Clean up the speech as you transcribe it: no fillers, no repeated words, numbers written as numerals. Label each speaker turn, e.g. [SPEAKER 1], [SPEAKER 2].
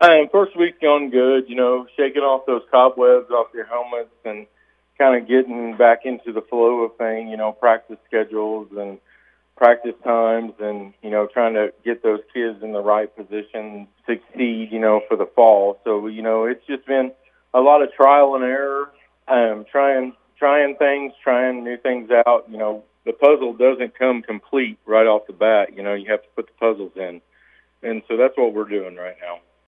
[SPEAKER 1] First week's gone good, shaking off those cobwebs off your helmets and kind of getting back into the flow of things, practice schedules and practice times and, trying to get those kids in the right position to succeed, for the fall. So, it's just been a lot of trial and error, trying things, trying new things out. The puzzle doesn't come complete right off the bat. You have to put the puzzles in. And so that's what we're doing right now.